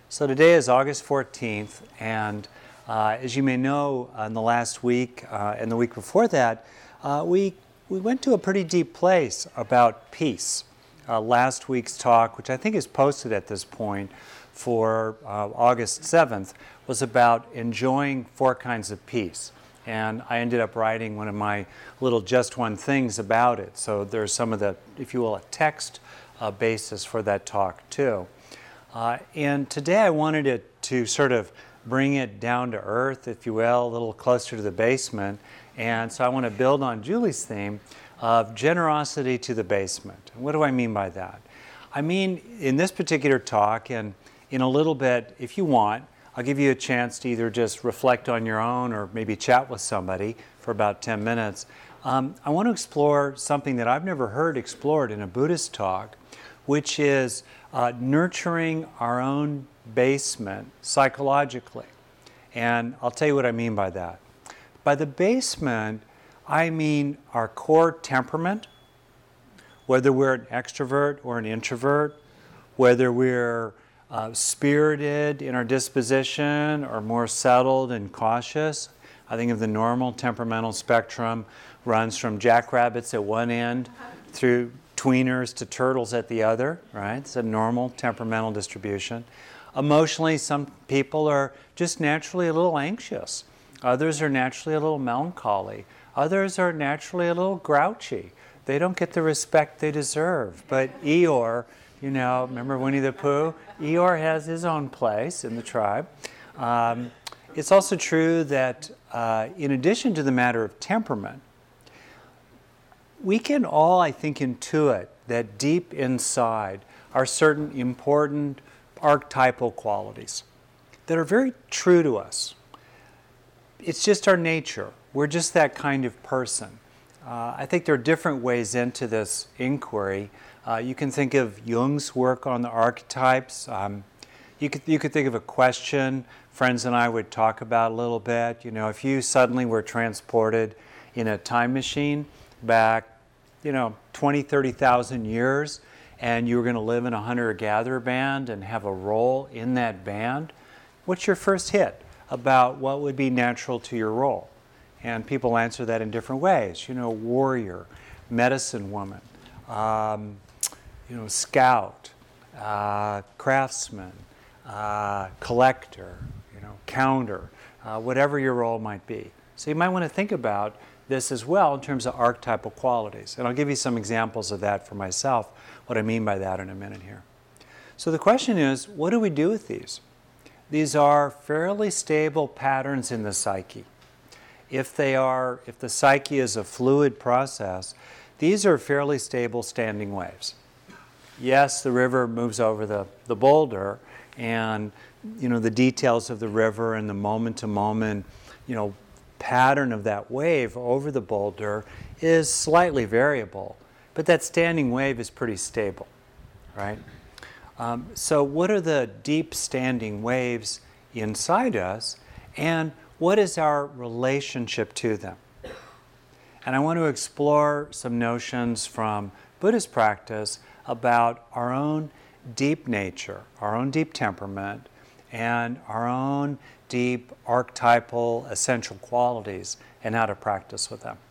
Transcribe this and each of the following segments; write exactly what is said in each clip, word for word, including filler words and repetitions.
So today is August fourteenth, and uh, as you may know, uh, in the last week uh, and the week before that, uh, we, we went to a pretty deep place about peace. Uh, last week's talk, which I think is posted at this point for uh, August seventh, was about enjoying four kinds of peace. And I ended up writing one of my little just one things about it. So there's some of the, if you will, a text uh, basis for that talk too. Uh, and today I wanted it to sort of bring it down to earth, if you will, a little closer to the basement. And so I want to build on Julie's theme of generosity to the basement. And what do I mean by that? I mean, in this particular talk, and in a little bit, if you want, I'll give you a chance to either just reflect on your own or maybe chat with somebody for about ten minutes. Um, I want to explore something that I've never heard explored in a Buddhist talk, which is uh, nurturing our own basement psychologically. And I'll tell you what I mean by that. By the basement, I mean our core temperament, whether we're an extrovert or an introvert, whether we're uh, spirited in our disposition or more settled and cautious. I think of the normal temperamental spectrum runs from jackrabbits at one end through tweeners to turtles at the other, right? It's a normal temperamental distribution. Emotionally, some people are just naturally a little anxious. Others are naturally a little melancholy. Others are naturally a little grouchy. They don't get the respect they deserve. But Eeyore, you know, remember Winnie the Pooh? Eeyore has his own place in the tribe. Um, it's also true that uh, in addition to the matter of temperament, we can all, I think, intuit that deep inside are certain important archetypal qualities that are very true to us. It's just our nature. We're just that kind of person. Uh, I think there are different ways into this inquiry. Uh, you can think of Jung's work on the archetypes. Um, you could you could think of a question friends and I would talk about a little bit. You know, if you suddenly were transported in a time machine back, you know, twenty, thirty thousand years, and you were going to live in a hunter-gatherer band and have a role in that band, what's your first hit about what would be natural to your role? And people answer that in different ways. You know, warrior, medicine woman, um, you know, scout, uh, craftsman, uh, collector, you know, counter, uh, whatever your role might be. So you might want to think about this as well in terms of archetypal qualities. And I'll give you some examples of that for myself, what I mean by that in a minute here. So the question is, what do we do with these? These are fairly stable patterns in the psyche. If they are, if the psyche is a fluid process, these are fairly stable standing waves. Yes, the river moves over the, the boulder, and you know the details of the river and the moment-to-moment, you know, pattern of that wave over the boulder is slightly variable, but that standing wave is pretty stable, right? Um, so what are the deep standing waves inside us, and what is our relationship to them? And I want to explore some notions from Buddhist practice about our own deep nature, our own deep temperament, and our own deep archetypal essential qualities and how to practice with them.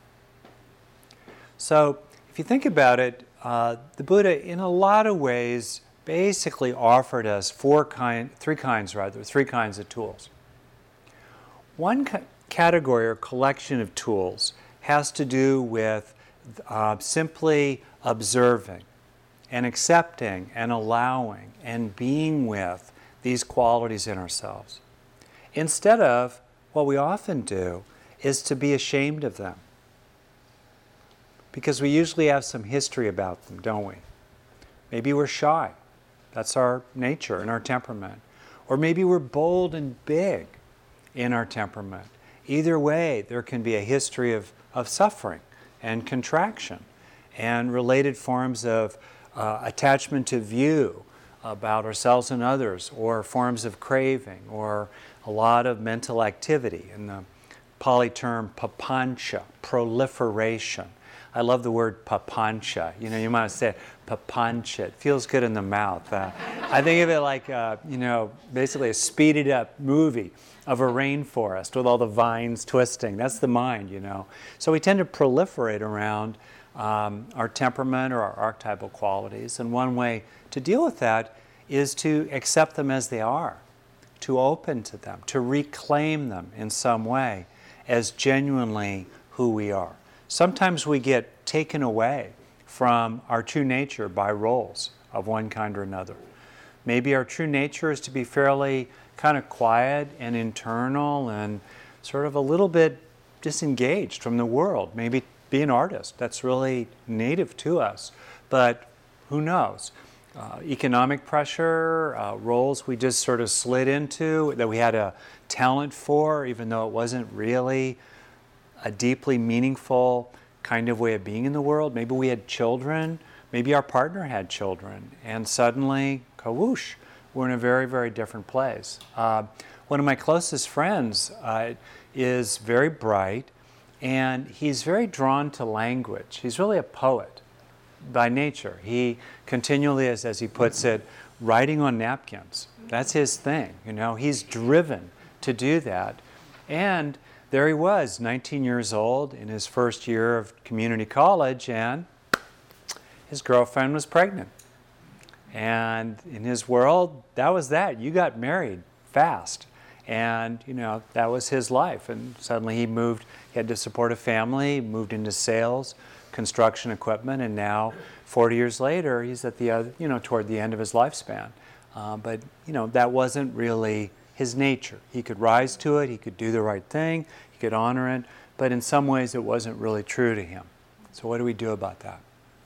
So if you think about it, uh, the Buddha in a lot of ways basically offered us four kind, three kinds rather, three kinds of tools. One ca- category or collection of tools has to do with uh, simply observing and accepting and allowing and being with these qualities in ourselves. Instead of, what we often do is to be ashamed of them. Because we usually have some history about them, don't we? Maybe we're shy. That's our nature and our temperament. Or maybe we're bold and big in our temperament. Either way, there can be a history of, of suffering and contraction and related forms of uh, attachment to view about ourselves and others, or forms of craving, or a lot of mental activity, in the Pali term papancha, proliferation, I love the word papancha. You know, you might say papancha. It feels good in the mouth. Uh, I think of it like, uh, you know, basically a speeded up movie of a rainforest with all the vines twisting. That's the mind, you know. So we tend to proliferate around um, our temperament or our archetypal qualities. And one way to deal with that is to accept them as they are, to open to them, to reclaim them in some way as genuinely who we are. Sometimes we get taken away from our true nature by roles of one kind or another. Maybe our true nature is to be fairly kind of quiet and internal and sort of a little bit disengaged from the world. Maybe be an artist. That's really native to us. But who knows? Uh, economic pressure, uh, roles we just sort of slid into that we had a talent for, even though it wasn't really a deeply meaningful kind of way of being in the world. Maybe we had children, maybe our partner had children, and suddenly, kawoosh, we're in a very, very different place. Uh, one of my closest friends uh, is very bright, and he's very drawn to language. He's really a poet by nature. He continually is, as he puts it, writing on napkins. That's his thing, you know. He's driven to do that. And there he was, nineteen years old, in his first year of community college, and his girlfriend was pregnant. And in his world, that was that. You got married fast. And, you know, that was his life. And suddenly he moved, he had to support a family, moved into sales, construction equipment, and now, forty years later, he's at the other, you know, toward the end of his lifespan. Uh, but, you know, that wasn't really his nature. He could rise to it, he could do the right thing, he could honor it, but in some ways it wasn't really true to him. So what do we do about that?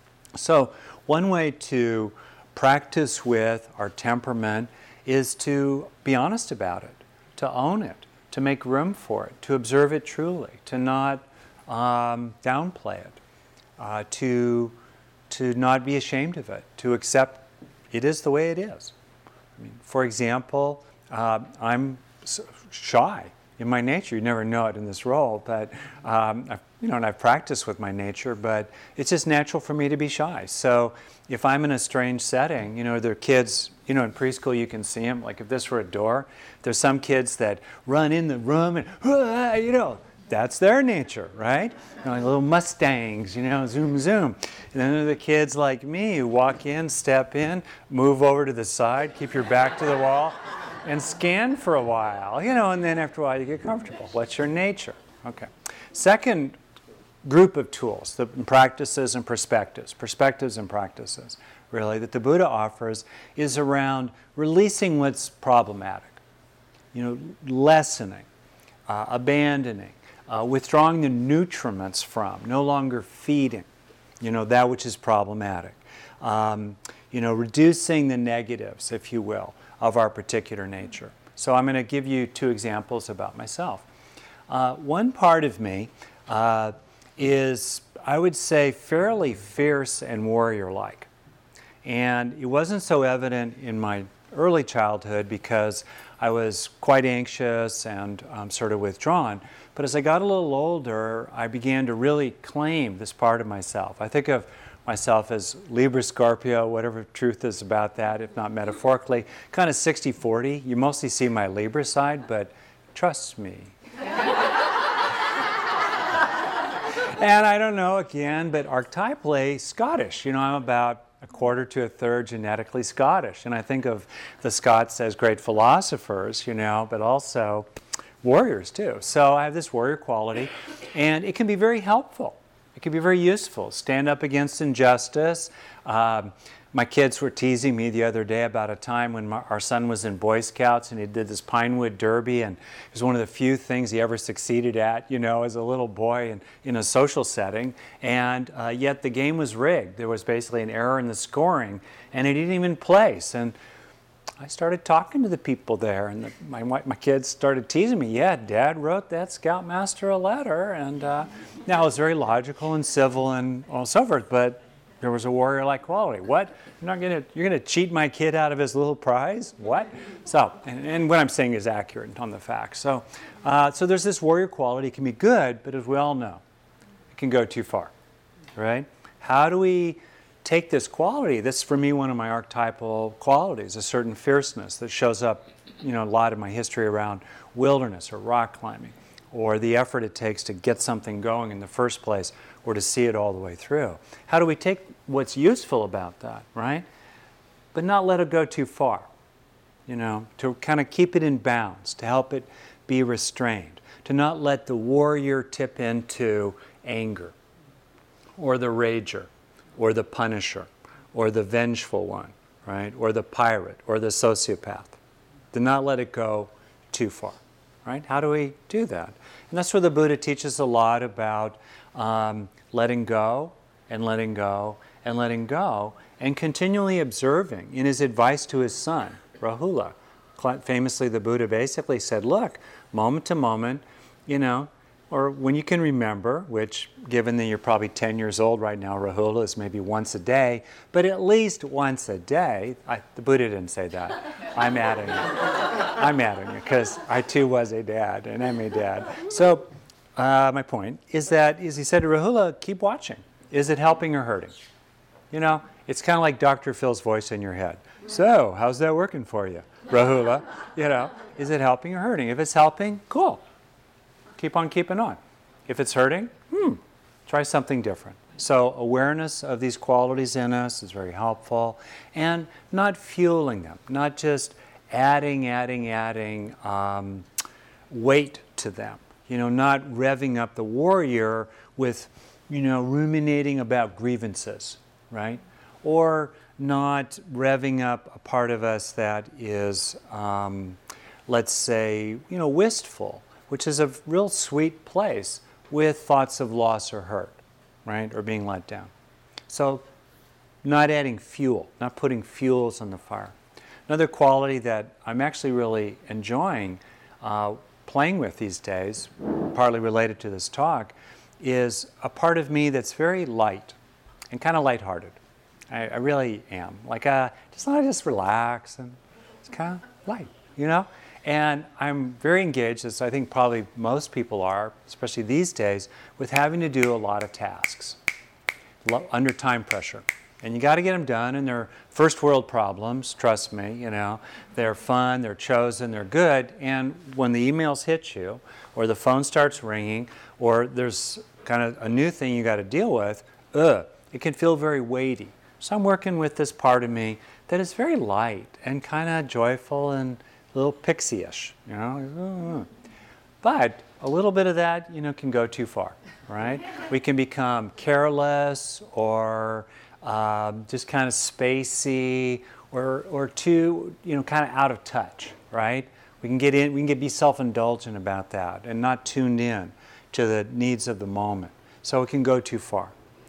So one way to practice with our temperament is to be honest about it, to own it, to make room for it, to observe it truly, to not um, downplay it, uh, to, to not be ashamed of it, to accept it is the way it is. I mean, for example, uh, I'm shy in my nature. You never know it in this role, but um, I've, you know, and I've practiced with my nature, but it's just natural for me to be shy. So if I'm in a strange setting, you know, there are kids, you know, in preschool you can see them, like if this were a door, there's some kids that run in the room and, ah, you know, that's their nature, right? You know, like little Mustangs, you know, zoom, zoom. And then there are the kids like me who walk in, step in, move over to the side, keep your back to the wall, and scan for a while, you know, and then after a while you get comfortable. What's your nature? Okay. Second group of tools, the practices and perspectives, perspectives and practices, really, that the Buddha offers is around releasing what's problematic, you know, lessening, uh, abandoning, uh, withdrawing the nutriments from, no longer feeding, you know, that which is problematic, um, you know, reducing the negatives, if you will, of our particular nature. So I'm going to give you two examples about myself. Uh, one part of me uh, is, I would say, fairly fierce and warrior-like. And it wasn't so evident in my early childhood because I was quite anxious and um, sort of withdrawn. But as I got a little older, I began to really claim this part of myself. I think of myself as Libra Scorpio, whatever truth is about that, if not metaphorically, kind of sixty forty. You mostly see my Libra side, but trust me. And I don't know, again, but archetypally Scottish. You know, I'm about a quarter to a third genetically Scottish. And I think of the Scots as great philosophers, you know, but also warriors too. So I have this warrior quality, and it can be very helpful. It can be very useful. Stand up against injustice. Um, my kids were teasing me the other day about a time when my, our son was in Boy Scouts and he did this Pinewood Derby, and it was one of the few things he ever succeeded at, you know, as a little boy in, in a social setting. And uh, yet the game was rigged. There was basically an error in the scoring, and he didn't even place. And I started talking to the people there, and the, my, my kids started teasing me. Yeah, Dad wrote that Scoutmaster a letter, and uh, now it was very logical and civil and all so forth, but there was a warrior-like quality. What? You're not gonna, you're gonna cheat my kid out of his little prize? What? So, and, and what I'm saying is accurate on the facts. So, uh, so there's this warrior quality. It can be good, but as we all know, it can go too far. right? How do we take this quality? This is for me one of my archetypal qualities, a certain fierceness that shows up, you know, a lot of my history around wilderness or rock climbing, or the effort it takes to get something going in the first place or to see it all the way through. How do we take what's useful about that, right? But not let it go too far, you know, to kind of keep it in bounds, to help it be restrained, to not let the warrior tip into anger, or the rager, or the punisher, or the vengeful one, right? Or the pirate, or the sociopath. To not let it go too far, right? How do we do that? And that's where the Buddha teaches a lot about um, letting go, and letting go, and letting go, and continually observing. In his advice to his son, Rahula, famously the Buddha basically said, look, moment to moment, you know, or when you can remember, which given that you're probably ten years old right now, Rahula, is maybe once a day, but at least once a day. I, the Buddha didn't say that. I'm adding it. I'm adding it because I too was a dad and am a dad. So uh, my point is that, is he said to Rahula, keep watching. Is it helping or hurting? You know, it's kind of like Doctor Phil's voice in your head. So, how's that working for you, Rahula? You know, is it helping or hurting? If it's helping, cool. Keep on keeping on. If it's hurting, hmm, try something different. So awareness of these qualities in us is very helpful, and not fueling them, not just adding, adding, adding um, weight to them. You know, not revving up the warrior with, you know, ruminating about grievances, right? Or not revving up a part of us that is, um, let's say, you know, wistful, which is a real sweet place with thoughts of loss or hurt, right? Or being let down. So not adding fuel, not putting fuels on the fire. Another quality that I'm actually really enjoying uh, playing with these days, partly related to this talk, is a part of me that's very light and kind of lighthearted. I, I really am. Like, uh, just want to just relax, and it's kind of light, you know? And I'm very engaged, as I think probably most people are, especially these days, with having to do a lot of tasks under time pressure. And you got to get them done, and they're first world problems, trust me, you know. They're fun, they're chosen, they're good, and when the emails hit you, or the phone starts ringing, or there's kind of a new thing you got to deal with, ugh, it can feel very weighty. So I'm working with this part of me that is very light and kind of joyful and a little pixie-ish, you know. But a little bit of that, you know, can go too far, right? We can become careless or um, just kind of spacey or or too, you know, kind of out of touch, right? We can get in, we can get be self-indulgent about that and not tuned in to the needs of the moment. So it can go too far.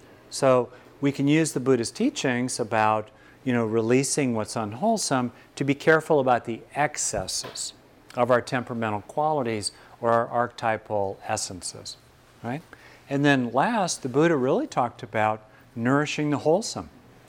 So we can use the Buddha's teachings about, you know, releasing what's unwholesome to be careful about the excesses of our temperamental qualities or our archetypal essences, right? And then last, the Buddha really talked about nourishing the wholesome.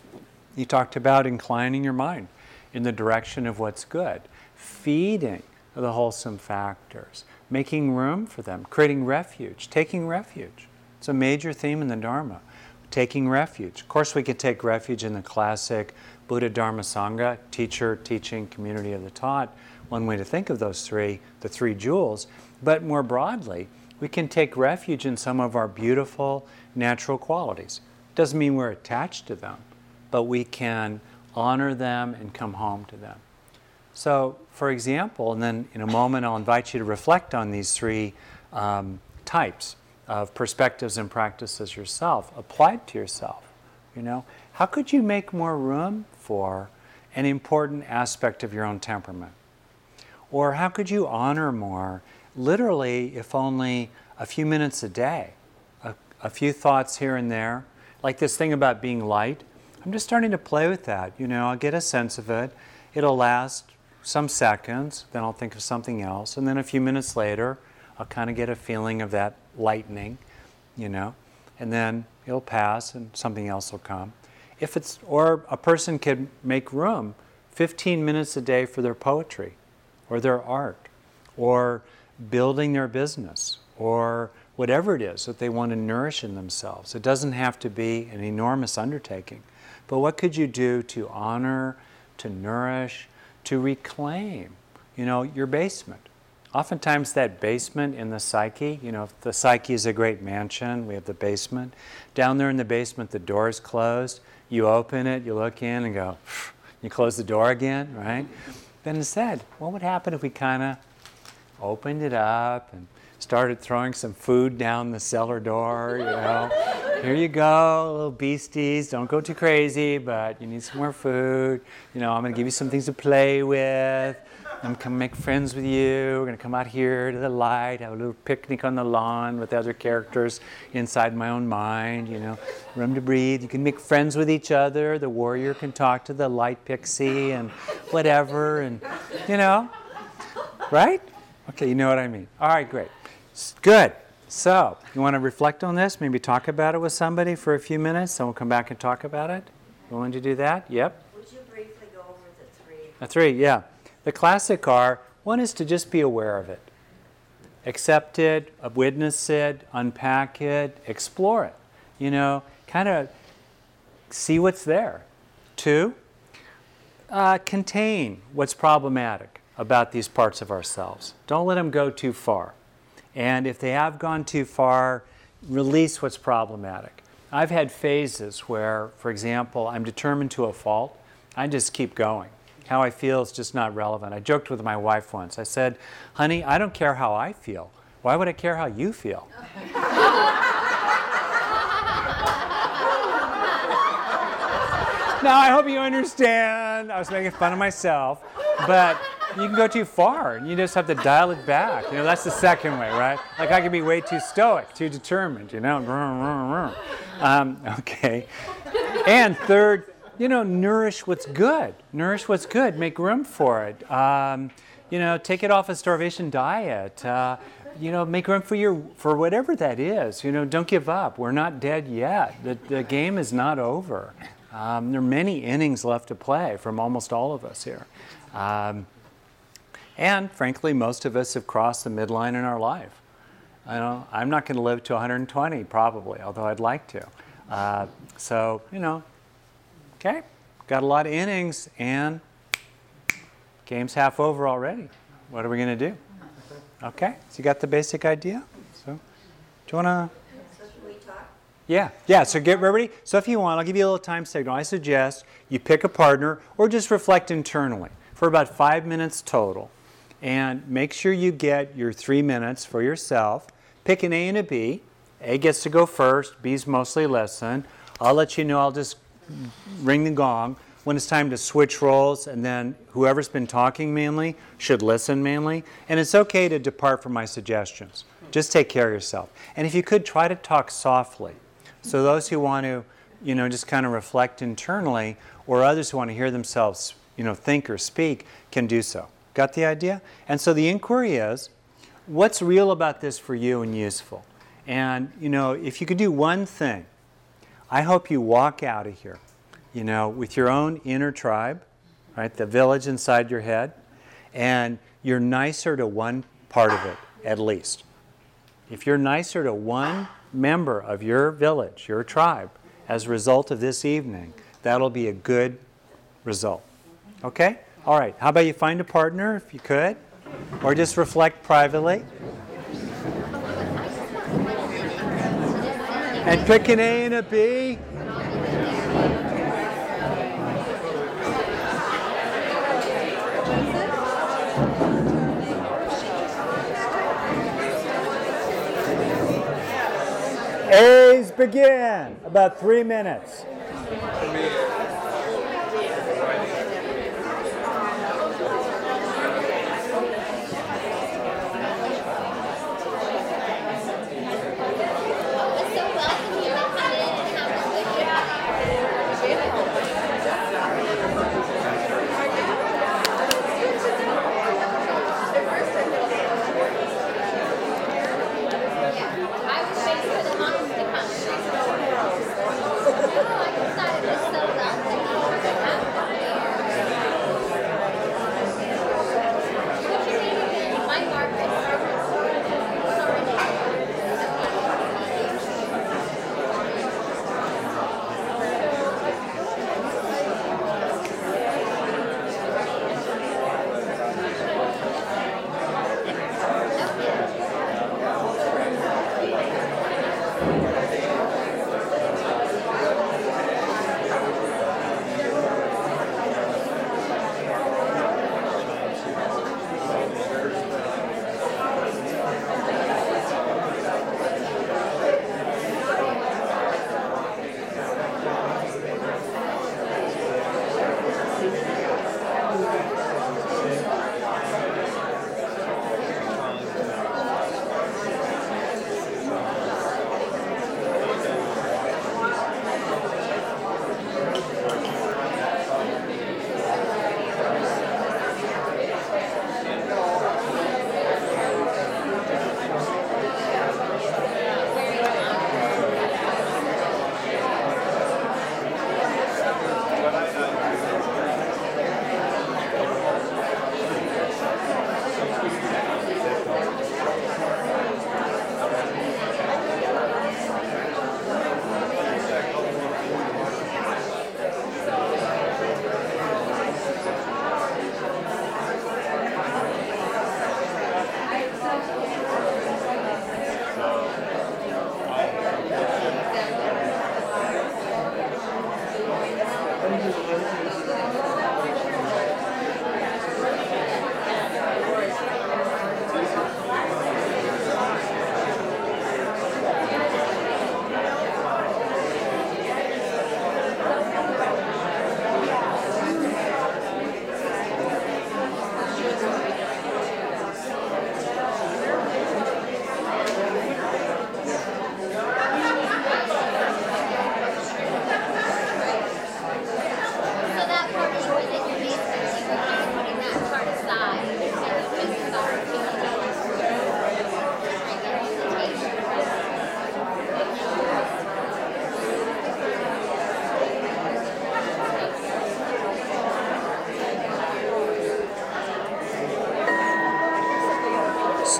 He talked about inclining your mind in the direction of what's good, feeding the wholesome factors, making room for them, creating refuge, taking refuge. It's a major theme in the Dharma. Taking refuge. Of course, we could take refuge in the classic Buddha Dharma Sangha, teacher, teaching, community of the taught. One way to think of those three, the three jewels. But more broadly, we can take refuge in some of our beautiful natural qualities. Doesn't mean we're attached to them, but we can honor them and come home to them. So, for example, and then in a moment I'll invite you to reflect on these three um, types of perspectives and practices yourself, applied to yourself. You know, how could you make more room for an important aspect of your own temperament? Or how could you honor more, literally, if only a few minutes a day, a, a few thoughts here and there, like this thing about being light? I'm just starting to play with that. You know, I'll get a sense of it. It'll last some seconds, then I'll think of something else, and then a few minutes later, I'll kind of get a feeling of that lightening, you know, and then it'll pass and something else will come. If it's, or a person could make room fifteen minutes a day for their poetry or their art or building their business or whatever it is that they want to nourish in themselves. It doesn't have to be an enormous undertaking. But what could you do to honor, to nourish, to reclaim, you know, your basement? Oftentimes that basement in the psyche, you know, if the psyche is a great mansion, we have the basement. Down there in the basement, the door is closed. You open it, you look in and go, you close the door again, right? Then instead, what would happen if we kind of opened it up and started throwing some food down the cellar door, you know? Here you go, little beasties. Don't go too crazy, but you need some more food. You know, I'm going to give you some things to play with. I'm going to come make friends with you. We're going to come out here to the light, have a little picnic on the lawn with other characters inside my own mind, you know. Room to breathe. You can make friends with each other. The warrior can talk to the light pixie and whatever, and, you know, right? Okay, you know what I mean. All right, great. Good. So, you want to reflect on this? Maybe talk about it with somebody for a few minutes, then we'll come back and talk about it? Willing to do that? Yep. Would you briefly go over the three? The three, yeah. The classic are, one is to just be aware of it. Accept it, witness it, unpack it, explore it. You know, kind of see what's there. Two, uh, contain what's problematic about these parts of ourselves. Don't let them go too far. And if they have gone too far, release what's problematic. I've had phases where, for example, I'm determined to a fault. I just keep going. How I feel is just not relevant. I joked with my wife once. I said, honey, I don't care how I feel. Why would I care how you feel? Now, I hope you understand. I was making fun of myself. But you can go too far, and you just have to dial it back. You know, that's the second way, right? Like I can be way too stoic, too determined, you know. Um, okay. And third, you know, nourish what's good. Nourish what's good. Make room for it. Um, you know, take it off a starvation diet. Uh, you know, make room for your for whatever that is. You know, don't give up. We're not dead yet. The, the game is not over. Um, there are many innings left to play from almost all of us here. Um, and frankly, most of us have crossed the midline in our life. I know, I'm not going to live to one hundred twenty probably, although I'd like to. Uh, so, you know, okay, got a lot of innings and game's half over already. What are we going to do? Okay, so you got the basic idea? So, do you want to? So can we talk? Yeah, yeah, so get ready. So if you want, I'll give you a little time signal. I suggest you pick a partner or just reflect internally for about five minutes total. And make sure you get your three minutes for yourself. Pick an A and a B. A gets to go first. B's mostly listen. I'll let you know. I'll just ring the gong when it's time to switch roles, and then whoever's been talking mainly should listen mainly. And it's okay to depart from my suggestions. Just take care of yourself. And if you could, try to talk softly. So those who want to, you know, just kind of reflect internally, or others who want to hear themselves, you know, think or speak, can do so. Got the idea? And so the inquiry is, what's real about this for you and useful? And, you know, if you could do one thing, I hope you walk out of here, you know, with your own inner tribe, right, the village inside your head, and you're nicer to one part of it, at least. If you're nicer to one member of your village, your tribe, as a result of this evening, that'll be a good result. Okay? All right. How about you find a partner, if you could, or just reflect privately. And pick an A and a B. A's begin. About three minutes. I was waiting for the moms to come. Oh, I thought it was so lovely.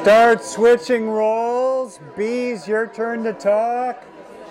Start switching roles. Bees, your turn to talk.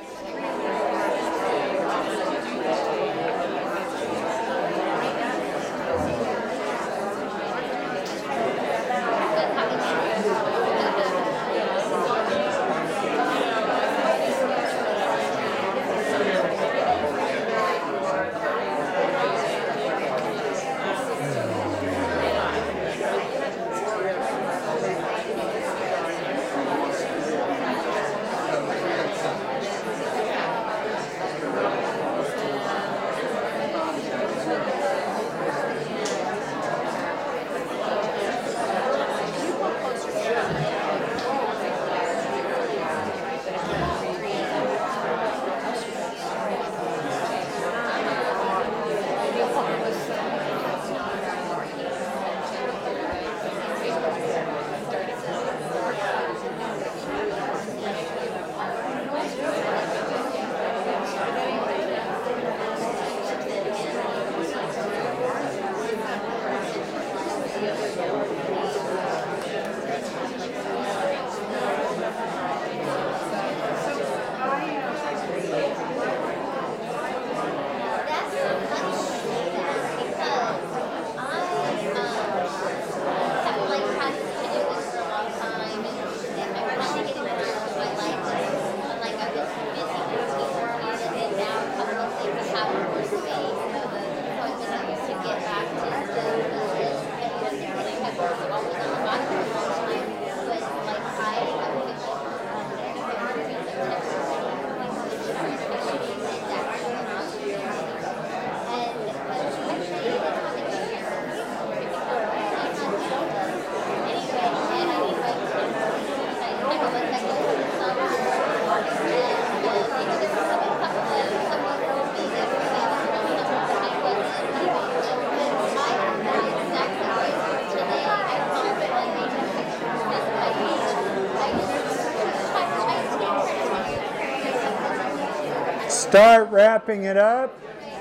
Start wrapping it up.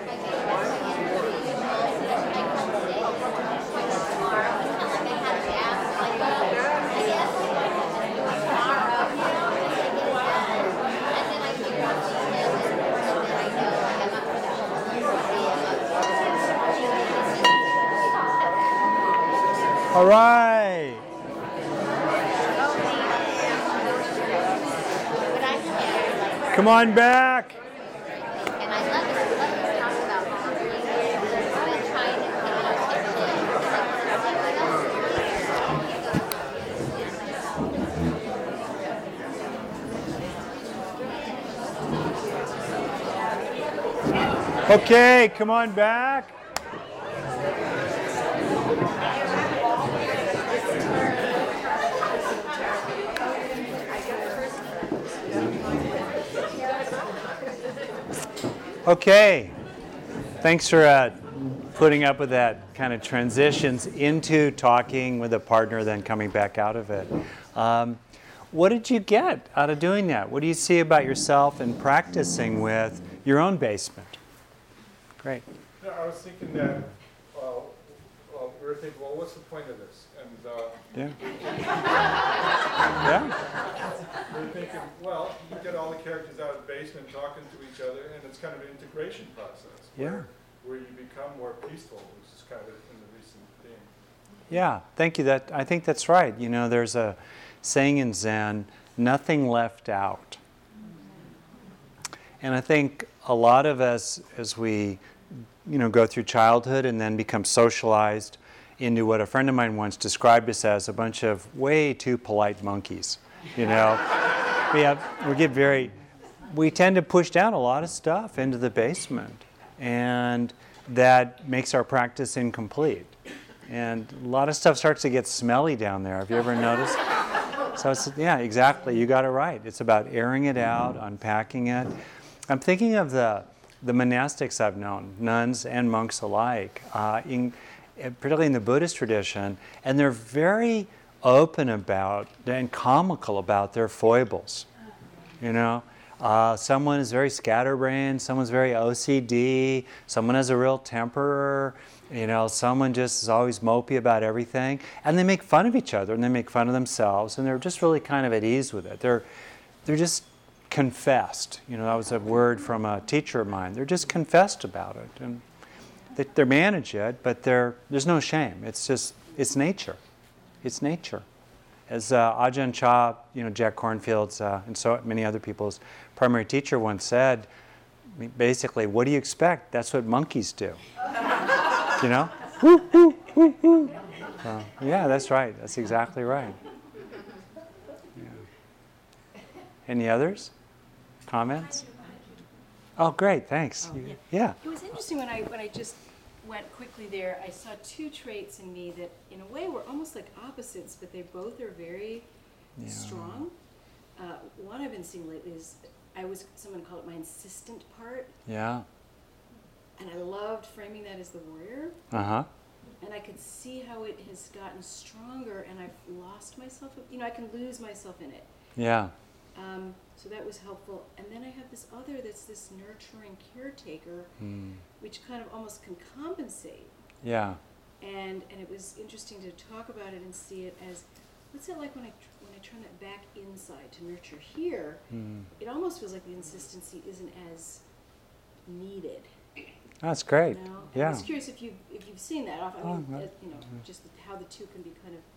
All right. Come on back. Okay, come on back. Okay, thanks for uh, putting up with that kind of transitions into talking with a partner, then coming back out of it. Um, what did you get out of doing that? What do you see about yourself in practicing with your own basement? Great. Yeah, I was thinking that, uh, uh, we were thinking, well, what's the point of this? And uh, Yeah. Yeah. we were thinking, well, you get all the characters out of the basement talking to each other, and it's kind of an integration process. Where, Yeah. where you become more peaceful, which is kind of in the recent theme. Yeah, thank you. That I think that's right. You know, there's a saying in Zen, nothing left out. And I think a lot of us, as we, you know, go through childhood and then become socialized into what a friend of mine once described us as a bunch of way too polite monkeys. You know, we have, we get very, we tend to push down a lot of stuff into the basement, and that makes our practice incomplete. And a lot of stuff starts to get smelly down there. Have you ever noticed? So it's, yeah, exactly. You got it right. It's about airing it out, unpacking it. I'm thinking of the the monastics I've known, nuns and monks alike, uh, in, particularly in the Buddhist tradition, and they're very open about and comical about their foibles. You know, uh, someone is very scatterbrained, someone's very O C D, someone has a real temper, You know, someone just is always mopey about everything, and they make fun of each other, and they make fun of themselves, and they're just really kind of at ease with it. They're, they're just confessed. You know, that was a word from a teacher of mine. They're just confessed about it, and they, they manage it, but they're, there's no shame. It's just, it's nature. It's nature. As uh, Ajahn Chah, you know, Jack Kornfield's uh, and so many other people's primary teacher once said, basically, what do you expect? That's what monkeys do. You know? Woo, woo, woo, woo. So, yeah, that's right. That's exactly right. Yeah. Any others? Comments? Oh, great. Thanks. Oh, yeah. Yeah. It was interesting when I when I just went quickly there. I saw two traits in me that, in a way, were almost like opposites, but they both are very Yeah. strong. Uh, one I've been seeing lately is I was someone called it my insistent part, Yeah. and I loved framing that as the warrior. Uh-huh. And I could see how it has gotten stronger, and I've lost myself. You know, I can lose myself in it. Yeah. Um, so that was helpful. And then I have this other that's this nurturing caretaker, Mm. which kind of almost can compensate. Yeah. And and it was interesting to talk about it and see it as, what's it like when I tr- when I turn that back inside to nurture here? Mm. It almost feels like the insistency isn't as needed. That's great. You know? Yeah. I was curious if you if you've seen that. I Oh, mean, well, uh, you know, just how the two can be kind of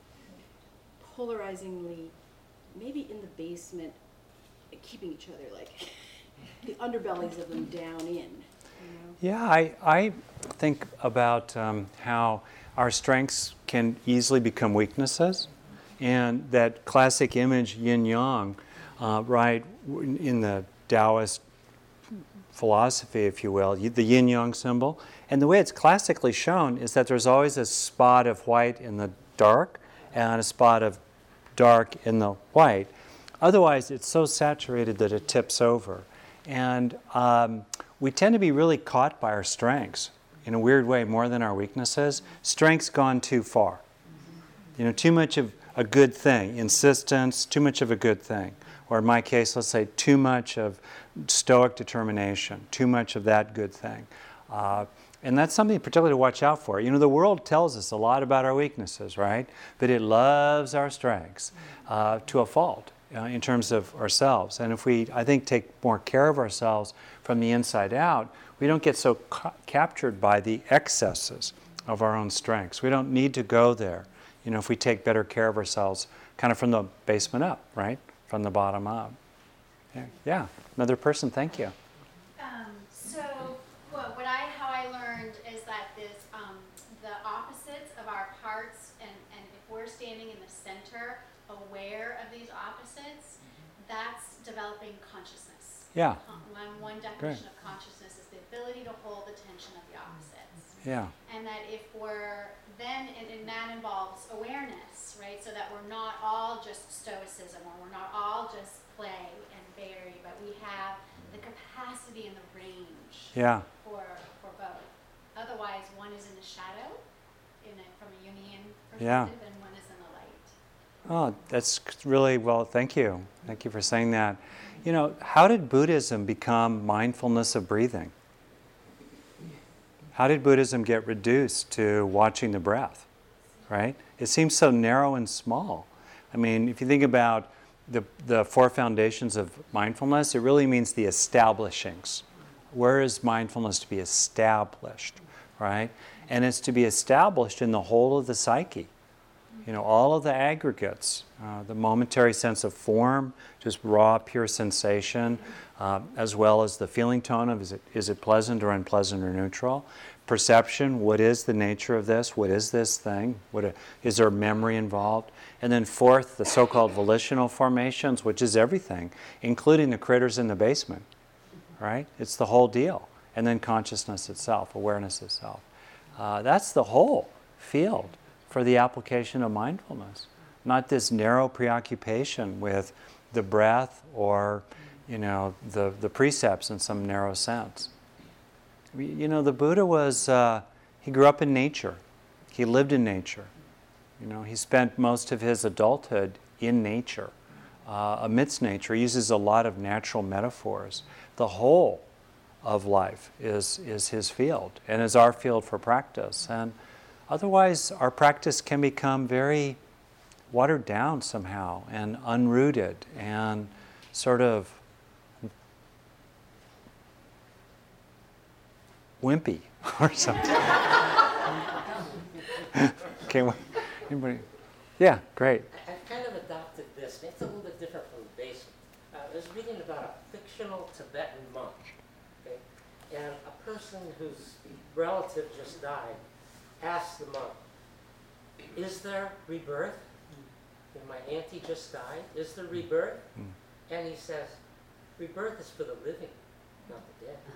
polarizingly, maybe in the basement, uh, keeping each other like the underbellies of them down in. You know? Yeah, I, I think about um, how our strengths can easily become weaknesses. And that classic image, yin-yang, uh, right, w- in the Taoist philosophy, if you will, y- the yin-yang symbol. And the way it's classically shown is that there's always a spot of white in the dark and a spot of dark in the white. Otherwise, it's so saturated that it tips over. And um, we tend to be really caught by our strengths in a weird way more than our weaknesses. Strengths gone too far. You know, too much of a good thing, insistence, too much of a good thing. Or in my case, let's say too much of stoic determination, too much of that good thing. Uh, and that's something particularly to watch out for. You know, the world tells us a lot about our weaknesses, right? But it loves our strengths uh, to a fault uh, in terms of ourselves. And if we, I think, take more care of ourselves from the inside out, we don't get so ca- captured by the excesses of our own strengths. We don't need to go there. You know, if we take better care of ourselves kind of from the basement up, right? From the bottom up. Yeah, yeah. Another person, thank you. Um, so, well, what I how I learned is that this um, the opposites of our parts, and, and if we're standing in the center, aware of these opposites, that's developing consciousness. Yeah. Um, one, one definition of consciousness is the ability to hold the tension of the opposites. Yeah. And that if we're then, and, and that involves awareness, right? So that we're not all just stoicism, or we're not all just play and vary, but we have the capacity and the range Yeah. for for both. Otherwise, one is in the shadow, in a, from a Jungian perspective, Yeah. and one is in the light. Oh, that's really well, thank you. Thank you for saying that. You know, how did Buddhism become mindfulness of breathing? How did Buddhism get reduced to watching the breath, right? It seems so narrow and small. I mean, if you think about the, the four foundations of mindfulness, it really means the establishings. Where is mindfulness to be established, right? And it's to be established in the whole of the psyche. You know, all of the aggregates, uh, the momentary sense of form, just raw, pure sensation, uh, as well as the feeling tone of is it, is it pleasant or unpleasant or neutral. Perception, what is the nature of this? What is this thing? What a, is there memory involved? And then fourth, the so-called volitional formations, which is everything, including the critters in the basement, right? It's the whole deal. And then consciousness itself, awareness itself. Uh, that's the whole field for the application of mindfulness, not this narrow preoccupation with the breath or, you know, the, the precepts in some narrow sense. We, you know, the Buddha was, uh, he grew up in nature. He lived in nature. You know, he spent most of his adulthood in nature, uh, amidst nature. He uses a lot of natural metaphors. The whole of life is, is his field and is our field for practice. And otherwise, our practice can become very watered down somehow and unrooted and sort of wimpy or something. Okay, well, anybody? Yeah, great. I've kind of adopted this. It's a little bit different from the basement. Uh, I was reading about a fictional Tibetan monk, okay? And a person whose relative just died asked the monk, "Is there rebirth? And my auntie just died. Is there rebirth?" Mm. And he says, "Rebirth is for the living, not the dead.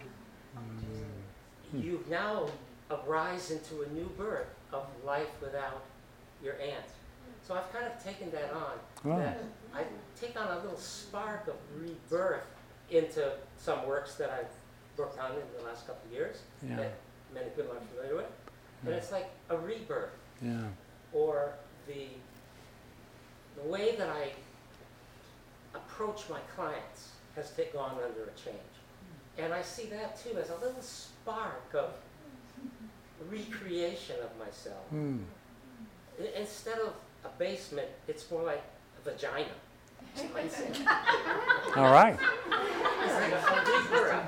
Mm. You now arise into a new birth of life without your aunt." So I've kind of taken that on. Wow. That I take on a little spark of rebirth into some works that I've worked on in the last couple of years Yeah. that many people are familiar with. And Yeah. it's like a rebirth, Yeah. or the the way that I approach my clients has ta- gone under a change. And I see that too as a little spark of recreation of myself. Mm. I- Instead of a basement, it's more like a vagina. you might say. All right. It's like a, a rebirth.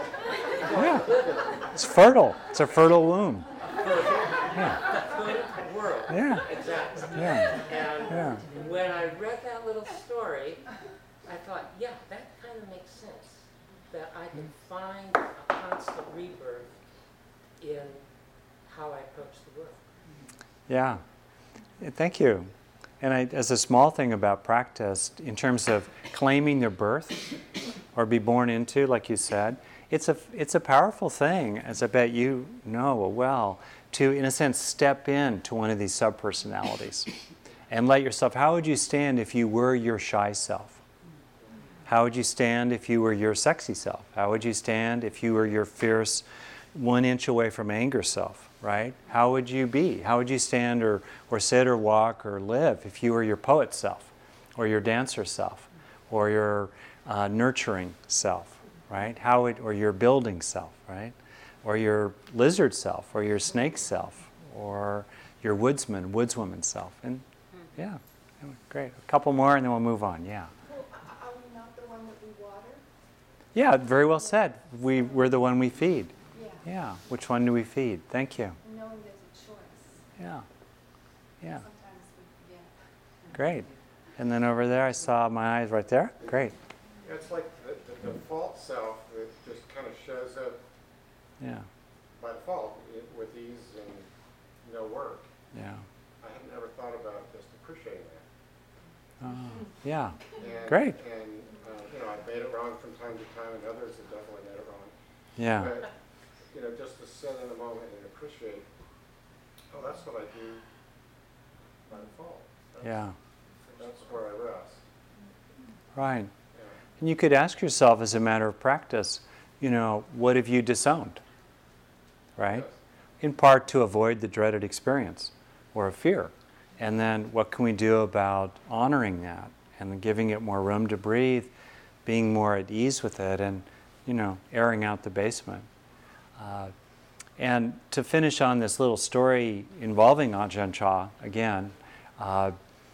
Yeah. It's fertile. It's a fertile womb. The third world. Yeah. Exactly. Yeah. And Yeah. when I read that little story, I thought, yeah, that kind of makes sense. That I can find a constant rebirth in how I approach the world. Yeah. Yeah, thank you. And I, as a small thing about practice, in terms of claiming their birth or be born into, like you said, it's a, it's a powerful thing, as I bet you know well, to, in a sense, step into one of these subpersonalities and let yourself, how would you stand if you were your shy self? How would you stand if you were your sexy self? How would you stand if you were your fierce, one inch away from anger self, right? How would you be? How would you stand or, or sit or walk or live if you were your poet self or your dancer self or your uh, nurturing self, right? How would, or your building self, right? Or your lizard self or your snake self or your woodsman, woodswoman self. And yeah, great. A couple more and then we'll move on, yeah. Well, are we not the one that we water? Yeah, very well said. We, we're the one we feed. Yeah. Yeah, which one do we feed? Thank you. Knowing there's a choice. Yeah, yeah, Sometimes we forget. great. And then over there, I saw my eyes right there. Great. It's like the, the default self that just kind of shows up Yeah, by default i- with ease and no work. yeah. I had never thought about just appreciating that. Oh, yeah, And, Great. And, uh, you know, I've made it wrong from time to time, and others have definitely made it wrong. yeah, But, you know, just to sit in a moment and appreciate, oh, that's what I do by default. That's, yeah. That's where I rest. Right. Yeah. And you could ask yourself, as a matter of practice, you know, what have you disowned? Right? Yes. In part to avoid the dreaded experience or a fear. And then what can we do about honoring that and giving it more room to breathe, being more at ease with it, and, you know, airing out the basement. Uh, and to finish on this little story involving Ajahn Chah, again, uh,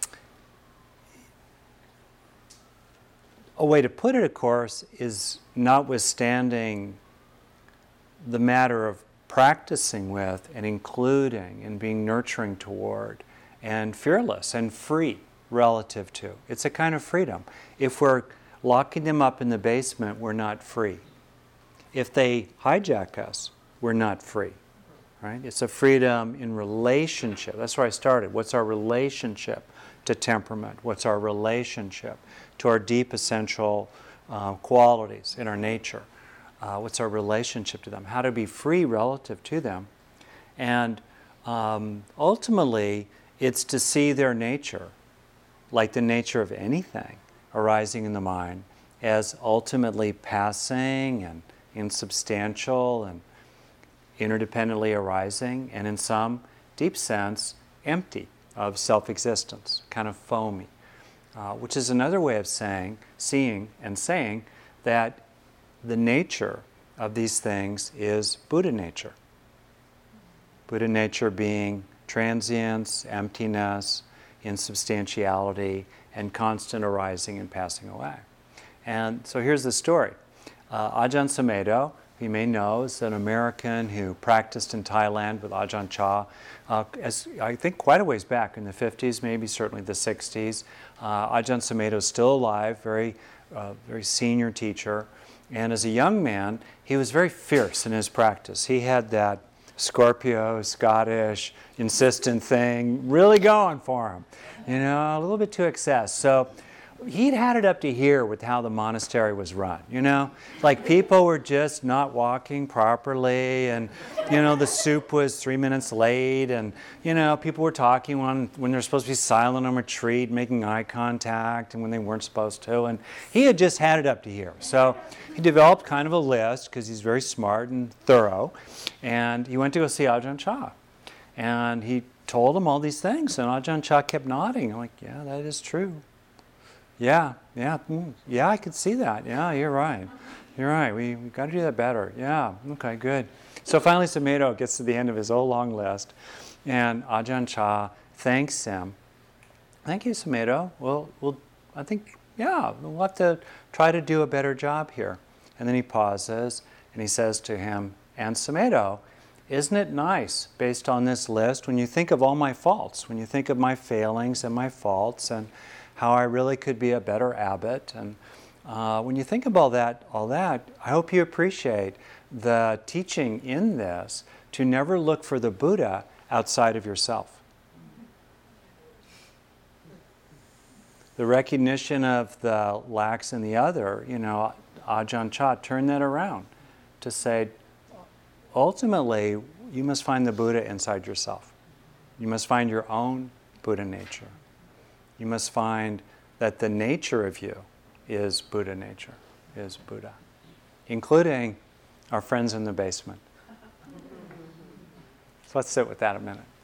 a way to put it, of course, is notwithstanding the matter of practicing with and including and being nurturing toward and fearless and free relative to. It's a kind of freedom. If we're locking them up in the basement, we're not free. If they hijack us, we're not free. Right? It's a freedom in relationship. That's where I started. What's our relationship to temperament? What's our relationship to our deep essential uh, qualities in our nature? Uh, what's our relationship to them? How to be free relative to them. And um, ultimately, it's to see their nature, like the nature of anything arising in the mind, as ultimately passing and insubstantial and interdependently arising, and in some deep sense, empty of self-existence, kind of foamy, uh, which is another way of saying, seeing and saying that the nature of these things is Buddha nature. Buddha nature being transience, emptiness, insubstantiality, and constant arising and passing away. And so here's the story. Uh, Ajahn Sumedho, you may know, is an American who practiced in Thailand with Ajahn Chah, uh, as I think quite a ways back in the fifties, maybe certainly the sixties. Uh, Ajahn Sumedho is still alive, very, uh, very senior teacher. And as a young man, he was very fierce in his practice. He had that Scorpio, Scottish, insistent thing really going for him. You know, a little bit to excess. So he'd had it up to here with how the monastery was run, you know? Like people were just not walking properly, and, you know, the soup was three minutes late, and, you know, people were talking when, when they're supposed to be silent on retreat, making eye contact, and when they weren't supposed to. And he had just had it up to here. So he developed kind of a list, because he's very smart and thorough, and he went to go see Ajahn Chah. And he told him all these things, and Ajahn Chah kept nodding. I'm like, yeah, that is true. Yeah, yeah, mm, yeah, I could see that. Yeah, you're right. You're right. We, we've got to do that better. Yeah, okay, good. So finally, Sumedho gets to the end of his whole long list, and Ajahn Chah thanks him. Thank you, Sumedho. Well, we'll, I think, yeah, we'll have to try to do a better job here. And then he pauses, and he says to him, and Sumedho, isn't it nice, based on this list, when you think of all my faults, when you think of my failings and my faults, and how I really could be a better abbot. And uh, when you think about that, all that, I hope you appreciate the teaching in this to never look for the Buddha outside of yourself. The recognition of the lacks in the other, you know, Ajahn Chah turned that around to say, ultimately, you must find the Buddha inside yourself. You must find your own Buddha nature. You must find that the nature of you is Buddha nature, is Buddha, including our friends in the basement. So let's sit with that a minute.